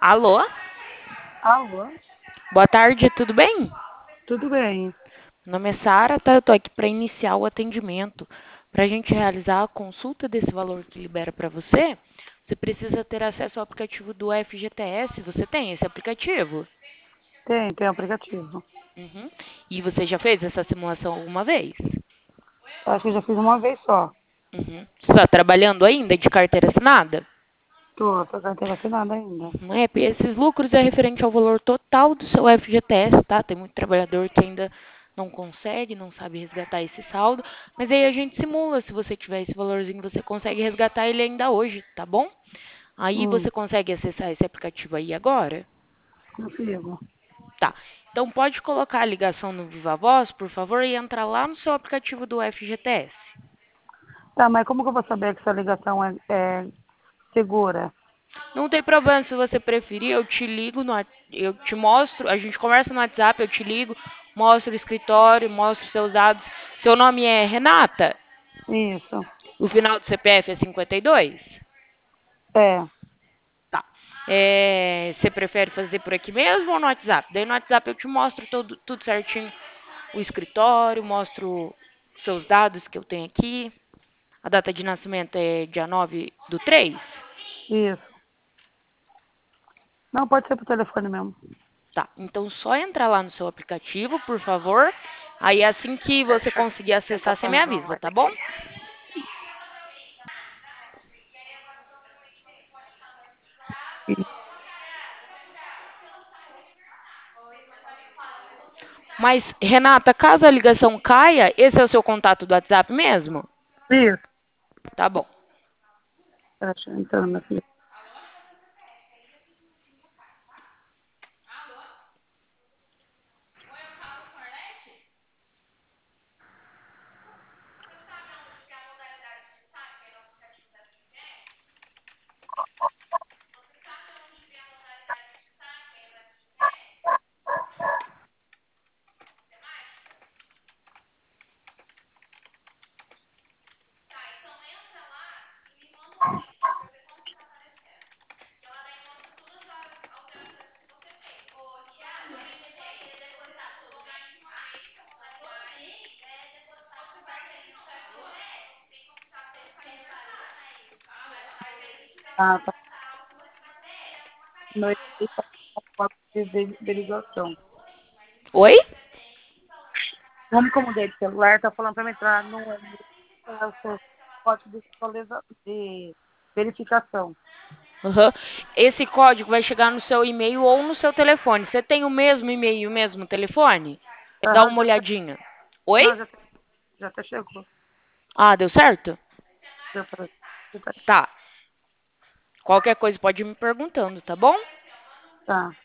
Alô? Alô? Boa tarde, tudo bem? Tudo bem? Meu nome é Sara, tá? Eu tô aqui para iniciar o atendimento. Para a gente realizar a consulta desse valor que libera para você, você precisa ter acesso ao aplicativo do FGTS. Você tem esse aplicativo? Tem aplicativo. Uhum. E você já fez essa simulação alguma vez? Acho que eu já fiz uma vez só. Uhum. Você está trabalhando ainda de carteira assinada? Tô carteira assinada ainda. Não é, porque esses lucros é referente ao valor total do seu FGTS, tá? Tem muito trabalhador que ainda não consegue, não sabe resgatar esse saldo, mas aí a gente simula, se você tiver esse valorzinho, você consegue resgatar ele ainda hoje, tá bom? Aí Hum, você consegue acessar esse aplicativo aí agora? consigo. Tá. Então pode colocar a ligação no Viva Voz, por favor, e entrar lá no seu aplicativo do FGTS. Tá, mas como que eu vou saber que essa ligação é segura? Não tem problema se você preferir, eu te ligo, eu te mostro, a gente conversa no WhatsApp, eu te ligo, mostro o escritório, mostro seus dados. Seu nome é Renata? Isso. O final do CPF é 52? É. Tá. Você prefere fazer por aqui mesmo ou no WhatsApp? Daí no WhatsApp eu te mostro tudo certinho, o escritório, mostro seus dados que eu tenho aqui. A data de nascimento é dia 9/3? Isso. Não, pode ser por telefone mesmo. Tá, então só entrar lá no seu aplicativo, por favor. Aí assim que você conseguir acessar, você me avisa, tá bom? Mas, Renata, caso a ligação caia, esse é o seu contato do WhatsApp mesmo? Isso. Tá bom. Pera, deixa eu entrar na filha. Ah, tá. Meu e-mail tá com foto de ligação. Oi? Como que eu mudei de celular, tá falando pra mim entrar no e-mail, o seu código de verificação. Uhum. Esse código vai chegar no seu e-mail ou no seu telefone. Você tem o mesmo e-mail e o mesmo telefone? Dá Aham, uma olhadinha. Oi? não, já até chegou. Ah, deu certo? Deu pra, Tá. Qualquer coisa pode ir me perguntando, tá bom? tá.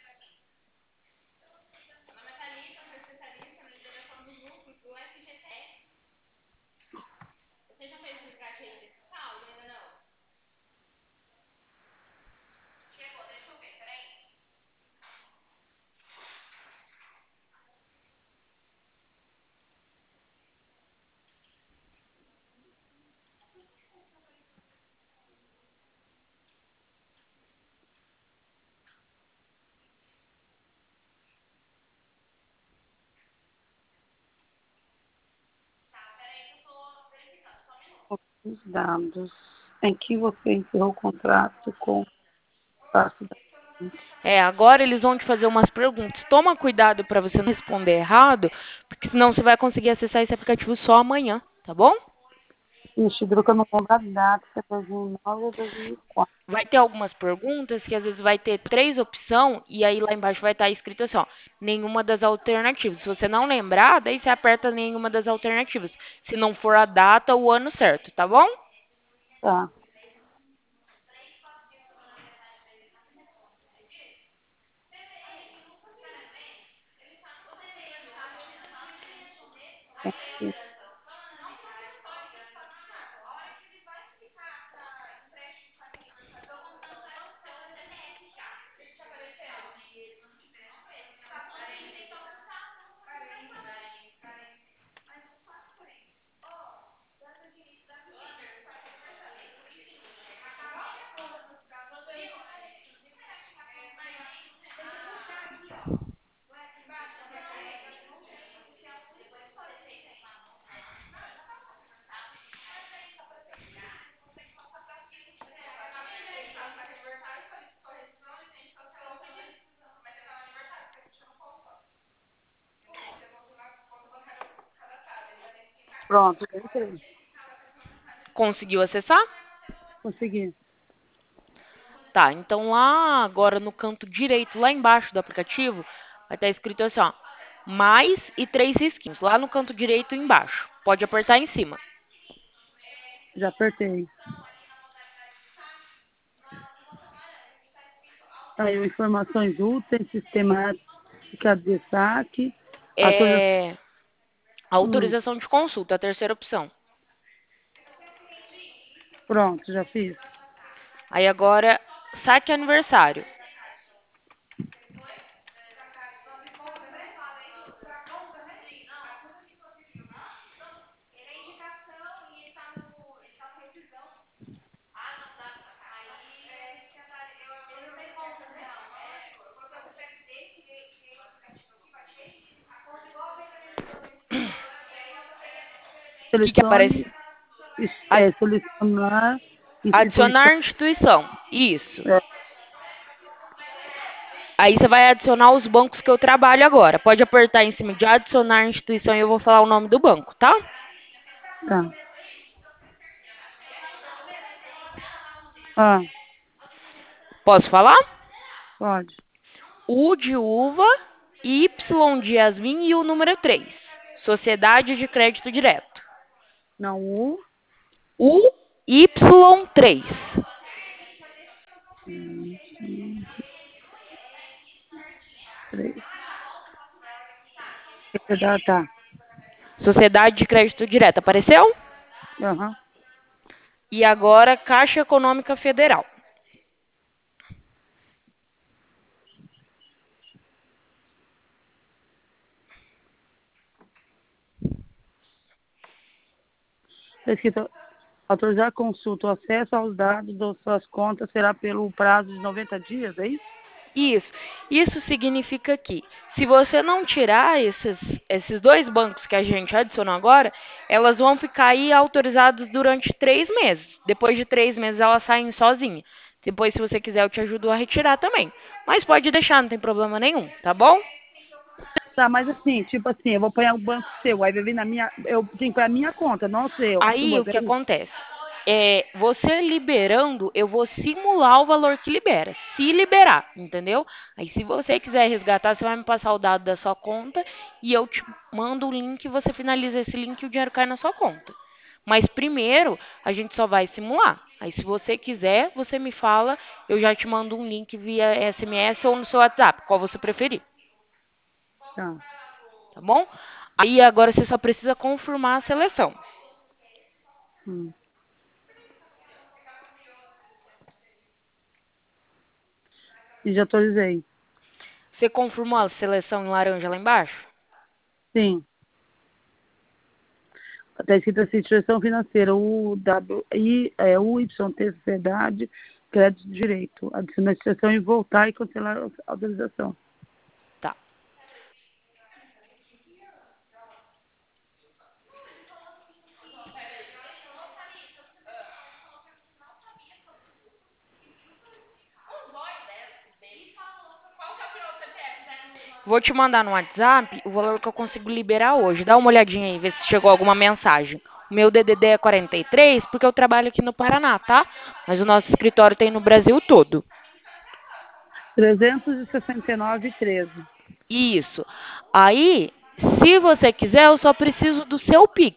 Os dados em que você encerrou o contrato com a cidade. É, agora eles vão te fazer umas perguntas. Toma cuidado para você não responder errado, porque senão você vai conseguir acessar esse aplicativo só amanhã, tá bom? Ixi, Druca não lembra a data, se é 2009 ou 2004. Vai ter algumas perguntas que às vezes vai ter três opções e aí lá embaixo vai estar escrito assim, ó, nenhuma das alternativas. Se você não lembrar, daí você aperta nenhuma das alternativas. Se não for a data ou o ano certo, tá bom? Tá. Aqui. Pronto, eu entrei. Conseguiu acessar? Consegui. Tá, então lá agora no canto direito, lá embaixo do aplicativo, vai estar escrito assim, ó, mais e três risquinhos, lá no canto direito embaixo. Pode apertar em cima. Já apertei. Aí, informações úteis, sistemática de saque, atualização. É autorização de consulta, a terceira opção. Pronto, já fiz. Aí agora, saque aniversário. O que aparece? Selecione, selecionar instituição. Adicionar instituição. Isso. É, Aí você vai adicionar os bancos que eu trabalho agora. Pode apertar em cima de adicionar instituição e eu vou falar o nome do banco, tá? tá. Ah, Posso falar? pode. U de uva, Y de Yasmin e o número 3. Sociedade de Crédito Direto. Não, U. UY3. Três. Tá. Sociedade de Crédito Direto. Apareceu? Aham. E agora, Caixa Econômica Federal. Tá escrito autorizar a consulta. O acesso aos dados das suas contas será pelo prazo de 90 dias, é isso? Isso. Isso significa que, se você não tirar esses dois bancos que a gente adicionou agora, elas vão ficar aí autorizadas durante 3 meses. Depois de 3 meses, elas saem sozinhas. Depois, se você quiser, eu te ajudo a retirar também. Mas pode deixar, não tem problema nenhum, tá bom? Tá, mas assim, tipo assim, eu vou apanhar o banco seu, aí vai vir na minha. Eu tenho que pôr a minha conta, não o seu, a Aí, sua, o que daí. acontece? Você liberando, eu vou simular o valor que libera. Se liberar, entendeu? Aí, se você quiser resgatar, você vai me passar o dado da sua conta e eu te mando o link, você finaliza esse link e o dinheiro cai na sua conta. Mas primeiro, a gente só vai simular. Aí, se você quiser, você me fala, eu já te mando um link via SMS ou no seu WhatsApp, qual você preferir, Tá. tá bom? Aí, agora você só precisa confirmar a seleção. Hum. E já atualizei. Você confirmou a seleção em laranja lá embaixo? Sim. Está escrito assim, instituição financeira, UYT Sociedade, Crédito Direito. Adicionar a instituição e voltar e cancelar a autorização. Tá. Vou te mandar no WhatsApp o valor que eu consigo liberar hoje. Dá uma olhadinha aí, ver se chegou alguma mensagem. O meu DDD é 43, porque eu trabalho aqui no Paraná, tá? Mas o nosso escritório tem no Brasil todo. 369,13. Isso. Aí, se você quiser, eu só preciso do seu Pix.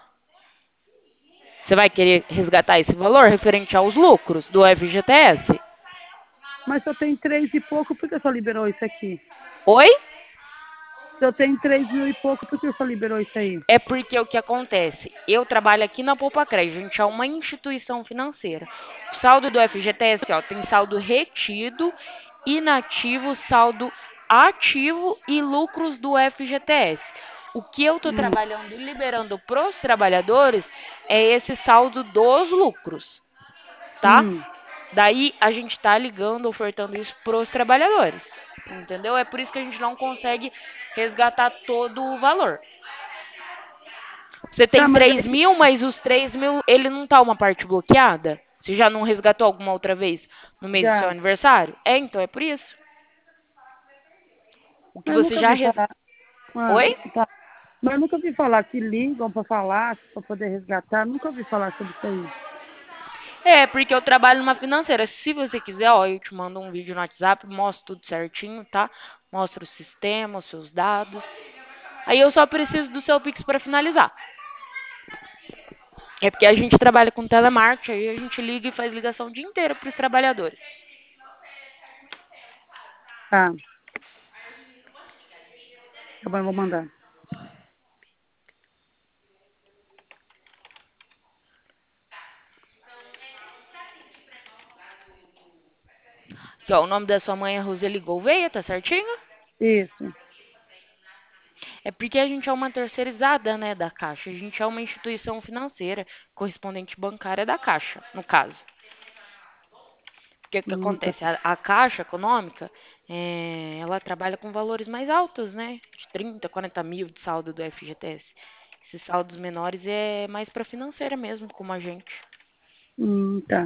Você vai querer resgatar esse valor referente aos lucros do FGTS? Mas só tem 3 e pouco, por que só liberou isso aqui? Oi? Se eu tenho 3 mil e pouco, por que só liberou isso aí? É porque o que acontece? Eu trabalho aqui na Poupa Crédito, a gente é uma instituição financeira. O saldo do FGTS, ó, tem saldo retido, inativo, saldo ativo e lucros do FGTS. O que eu estou trabalhando e liberando para os trabalhadores é esse saldo dos lucros, tá? Hum. Daí a gente está ligando, ofertando isso para os trabalhadores, entendeu? É por isso que a gente não consegue resgatar todo o valor. Você Tá, tem mas 3 mil, mas os 3 mil, ele não tá uma parte bloqueada? Você já não resgatou alguma outra vez no mês do seu já. aniversário? É, então é por isso. O que Eu você nunca já vi falar. Ah, Oi? tá. Mas eu nunca ouvi falar que ligam para falar, para poder resgatar. Nunca ouvi falar sobre isso aí. É, porque eu trabalho numa financeira. Se você quiser, ó, eu te mando um vídeo no WhatsApp, mostro tudo certinho, tá? Mostro o sistema, os seus dados. Aí eu só preciso do seu Pix para finalizar. É porque a gente trabalha com telemarketing, aí a gente liga e faz ligação o dia inteiro para os trabalhadores. Tá, tá bom, eu vou mandar. Aqui, ó, o nome da sua mãe é Roseli Gouveia, tá certinho? Isso. É porque a gente é uma terceirizada, né, da Caixa. A gente é uma instituição financeira, correspondente bancária da Caixa, no caso. Porque o que Tá. acontece? A Caixa Econômica, ela trabalha com valores mais altos, né? De 30, 40 mil de saldo do FGTS. Esses saldos menores é mais para financeira mesmo, como a gente. Tá.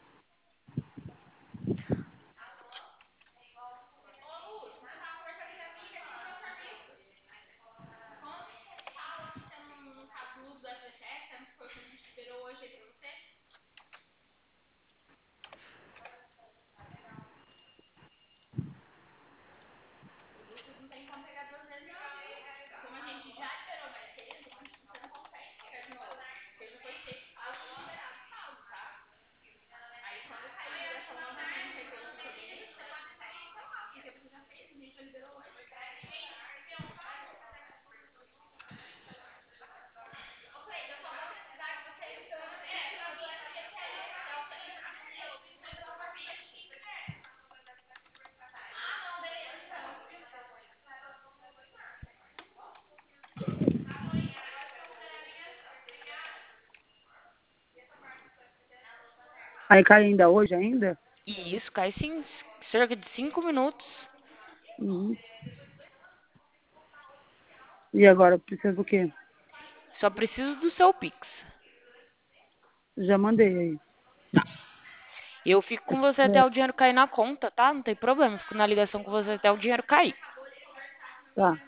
Aí cai ainda hoje ainda? E isso cai sim, cerca de 5 minutos. Uhum. E agora, precisa do quê? Só preciso do seu Pix. Já mandei aí. Eu fico com você até É, o dinheiro cair na conta, tá? Não tem problema. Eu fico na ligação com você até o dinheiro cair. tá.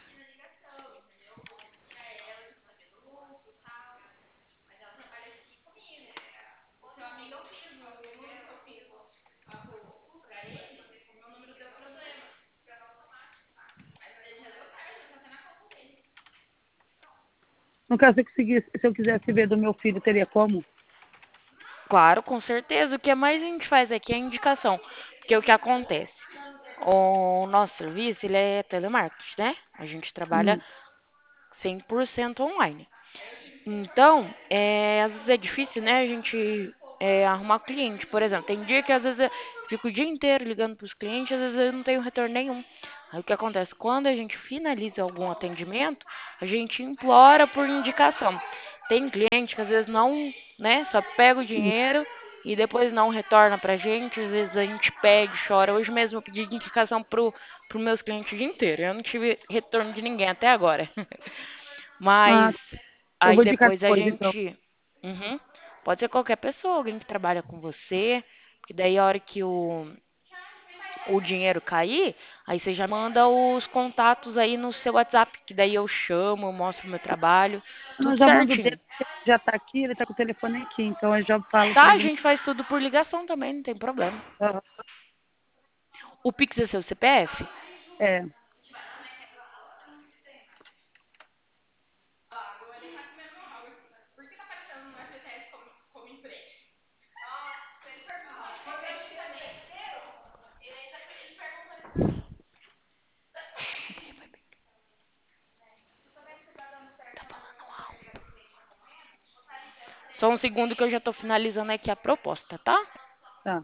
No caso, se eu quisesse ver do meu filho, teria como? Claro, com certeza. O que mais a gente faz aqui é indicação. Porque o que acontece? O nosso serviço, ele é telemarketing, né? A gente trabalha Hum. 100% online. Então, às vezes é difícil, né, a gente arrumar cliente. Por exemplo, tem dia que às vezes eu fico o dia inteiro ligando para os clientes, às vezes eu não tenho retorno nenhum. Aí o que acontece? Quando a gente finaliza algum atendimento, a gente implora por indicação. Tem cliente que às vezes não, né, só pega o Hum. dinheiro e depois não retorna pra gente. Às vezes a gente pede, chora. Hoje mesmo eu pedi indicação pro meus clientes o dia inteiro. Eu não tive retorno de ninguém até agora. Ah, Mas eu aí vou indicar depois a depois, então. gente. Uhum. Pode ser qualquer pessoa, alguém que trabalha com você. Porque daí a hora que o dinheiro cair, aí você já manda os contatos aí no seu WhatsApp. Que daí eu chamo, eu mostro o meu trabalho, Eu tudo já mando o certinho. dele, ele já tá aqui, ele tá com o telefone aqui, então eu já falo Tá, pra a ele. gente faz tudo por ligação também, não tem problema. Ah, O Pix é seu CPF? é, Só um segundo que eu já tô finalizando aqui a proposta, tá? tá.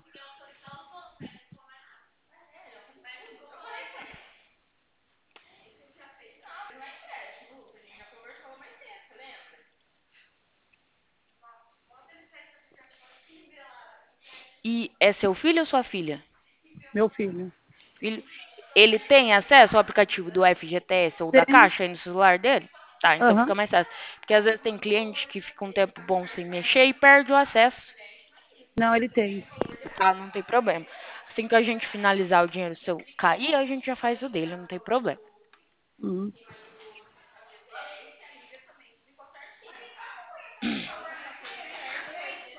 E é seu filho ou sua filha? Meu filho. Filho. Ele tem acesso ao aplicativo do FGTS ou da Tem. Caixa aí no celular dele? Tá, então Aham. fica mais fácil. Porque às vezes tem cliente que fica um tempo bom sem mexer e perde o acesso. Não, ele tem. Tá, não tem problema. Assim que a gente finalizar o dinheiro seu cair, a gente já faz o dele, não tem problema. Uhum.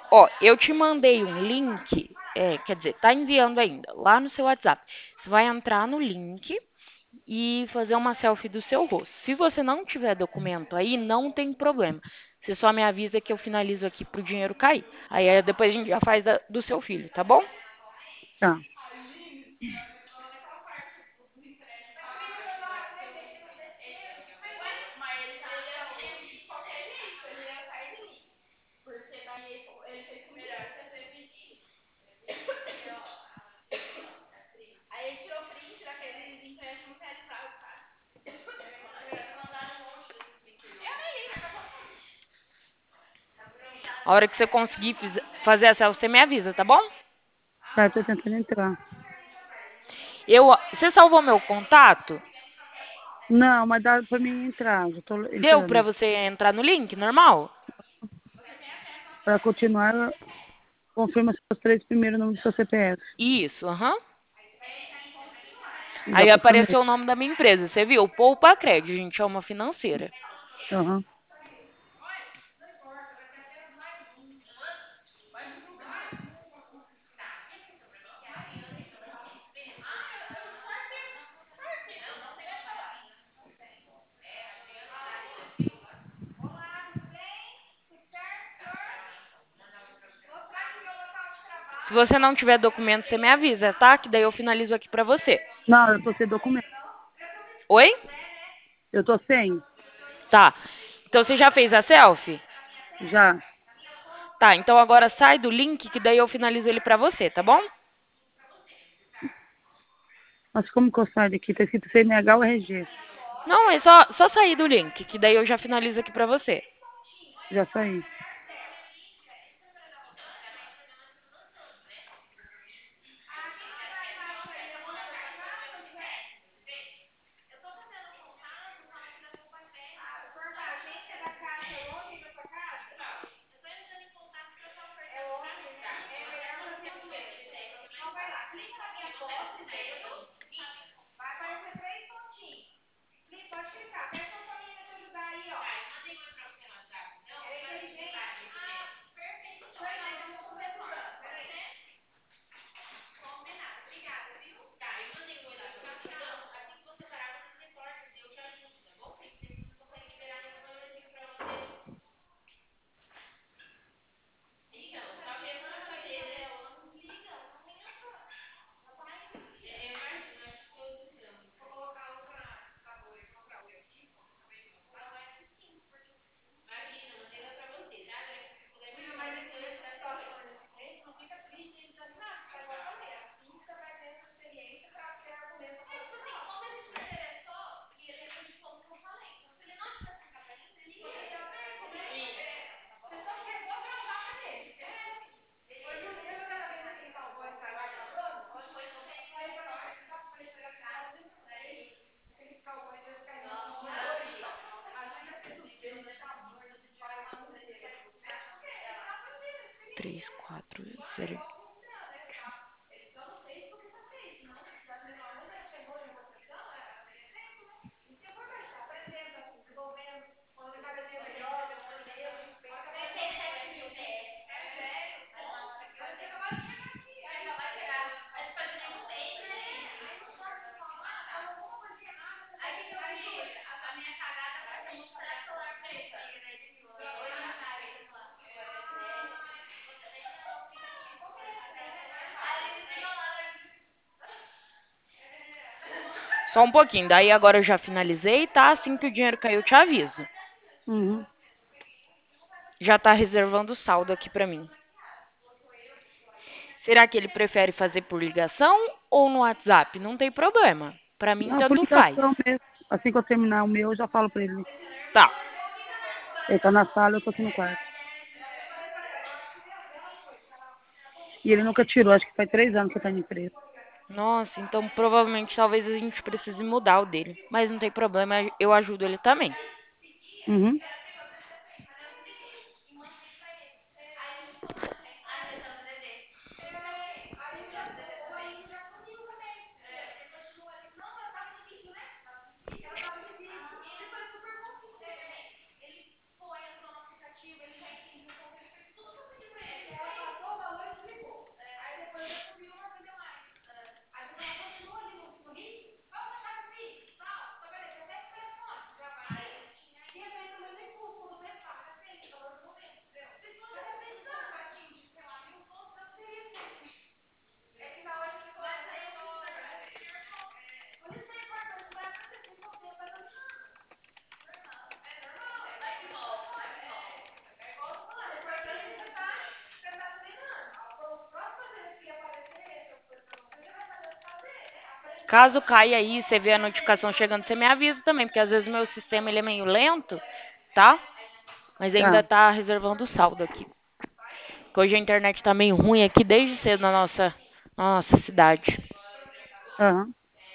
Ó, eu te mandei um link, quer dizer, tá enviando ainda, lá no seu WhatsApp. Você vai entrar no link e fazer uma selfie do seu rosto. Se você não tiver documento aí, não tem problema. Você só me avisa que eu finalizo aqui pro dinheiro cair. Aí depois a gente já faz do seu filho, tá bom? Tá. A hora que você conseguir fazer a selfie, você me avisa, tá bom? Tá, tô tentando entrar. Você salvou meu contato? Não, mas dá pra mim entrar. Já tô Deu pra entrando. você entrar no link, normal? Para continuar, confirma seus três primeiros nomes do seu CPF. Isso, aham. Já Aí confirmei. apareceu o nome da minha empresa, você viu? Poupa Crédito, a gente é uma financeira. Aham. Se você não tiver documento, você me avisa, tá? Que daí eu finalizo aqui pra você. Não, eu tô sem documento. Oi? Eu tô sem? Tá. Então você já fez a selfie? Já. Tá, então agora sai do link que daí eu finalizo ele pra você, tá bom? Mas como que eu saio daqui? Tá escrito CNH ou RG. Não, é só sair do link, que daí eu já finalizo aqui pra você. Já saí. Três, quatro, zero. Só um pouquinho. Daí agora eu já finalizei, tá? Assim que o dinheiro cair, eu te aviso. Uhum. Já tá reservando o saldo aqui pra mim. Será que ele prefere fazer por ligação ou no WhatsApp? Não tem problema. Pra mim, Não, por tanto faz. ligação mesmo. Assim que eu terminar o meu, eu já falo pra ele. Tá. Ele tá na sala, eu tô aqui no quarto. E ele nunca tirou, acho que faz 3 anos que tá na empresa. Nossa, então provavelmente talvez a gente precise mudar o dele. Mas não tem problema, eu ajudo ele também. Uhum. Caso caia aí, você vê a notificação chegando, você me avisa também, porque às vezes o meu sistema ele é meio lento, tá? Mas ainda Tá. tá reservando o saldo aqui. Porque hoje a internet tá meio ruim aqui desde cedo na nossa cidade. Aham.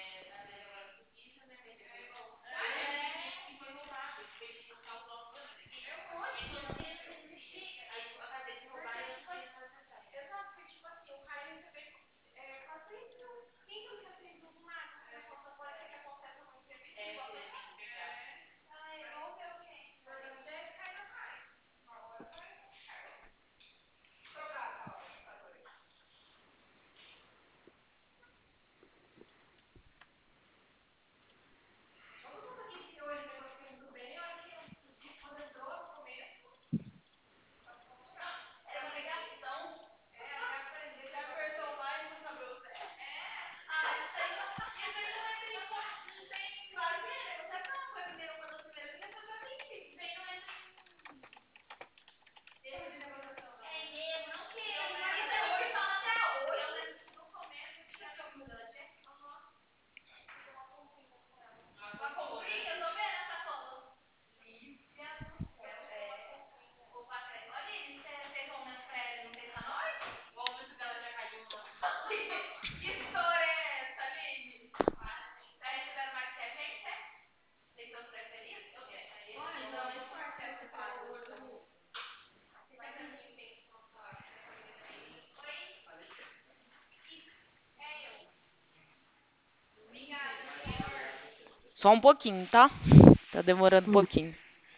Só um pouquinho, tá? Tá demorando um Hum. pouquinho.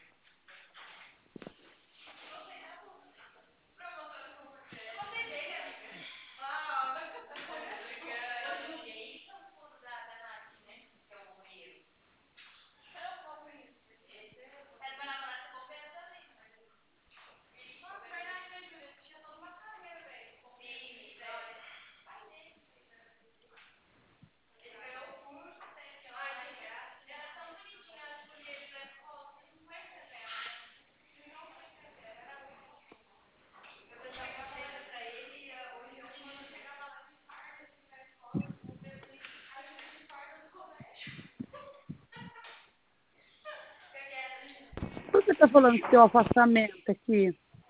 Por que tá falando que seu afastamento aqui?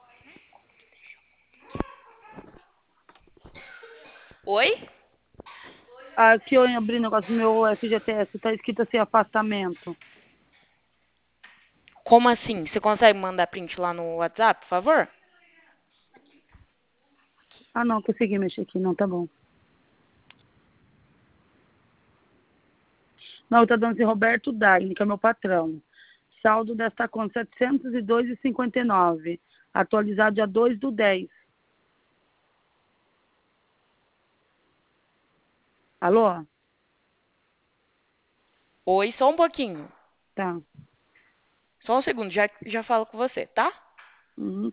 Oi? Aqui eu abri o negócio do meu FGTS, tá escrito assim, afastamento. Como assim? Você consegue mandar print lá no WhatsApp, por favor? Ah, não, consegui mexer aqui, não, tá bom. Não, tá dando assim, Roberto Dagni, que é meu patrão. Saldo desta conta, 702,59. Atualizado dia 2/10. Alô? Oi, só um pouquinho. Tá. Só um segundo, já falo com você, tá? Uhum.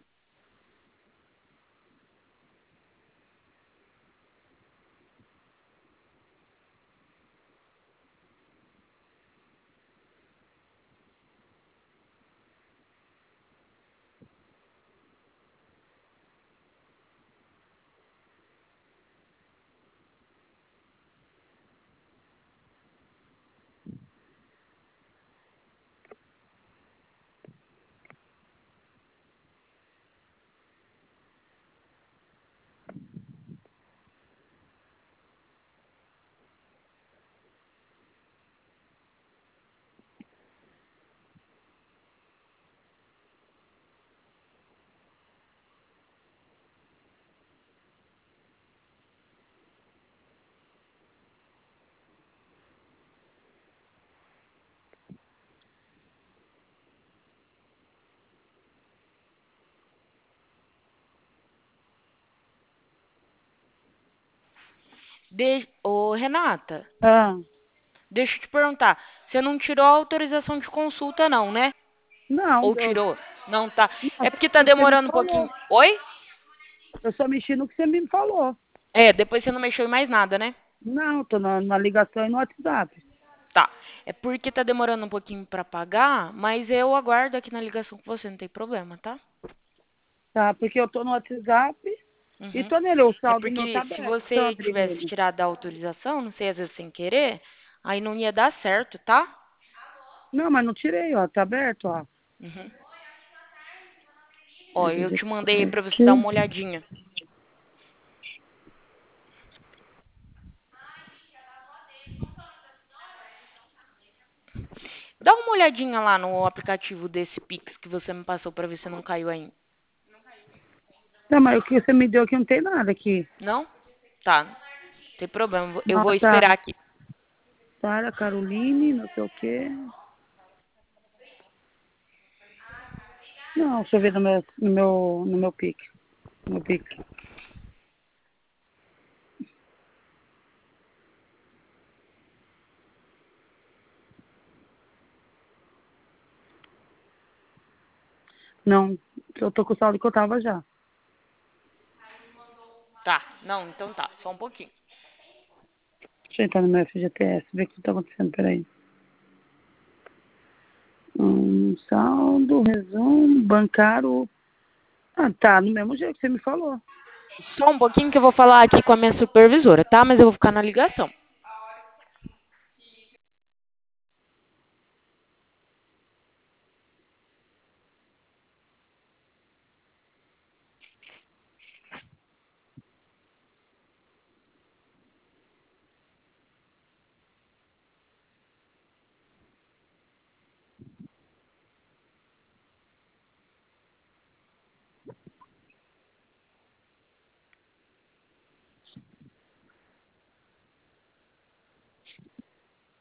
Ô, Renata, Ah, deixa eu te perguntar. Você não tirou a autorização de consulta, não, né? não, Ou tirou? Não tá. não, É só porque tá mexi no que você me demorando um pouquinho. falou. Oi? Eu só mexi no que você me falou. É, depois você não mexeu em mais nada, né? Não, tô na ligação e no WhatsApp. Tá. É porque tá demorando um pouquinho pra pagar, mas eu aguardo aqui na ligação com você, não tem problema, tá? Tá, porque eu tô no WhatsApp E Uhum. tô nele, o É saldo meu tá porque se aberto, se eu você abrir tivesse nele. tirado a autorização, não sei, às vezes sem querer, aí não ia dar certo, tá? Não, mas não tirei, ó. Tá aberto, ó. Uhum. Ó, eu te mandei aí pra você dar Editec. uma olhadinha. Dá uma olhadinha lá no aplicativo desse Pix que você me passou pra ver se não caiu ainda. Não, mas o que você me deu aqui não tem nada aqui. Não? Tá, não tem problema. Eu vou Ah, tá. esperar aqui. Sara Caroline, não sei o quê. Não, deixa eu ver no meu Pix. No meu Pix. Não, eu tô com o saldo que eu tava já. Tá, não, então tá, só um pouquinho. Deixa eu entrar no meu FGTS, ver o que tá acontecendo, peraí. Saldo, resumo, bancário. Ah, tá, no mesmo jeito que você me falou. Só um pouquinho que eu vou falar aqui com a minha supervisora, tá? Mas eu vou ficar na ligação.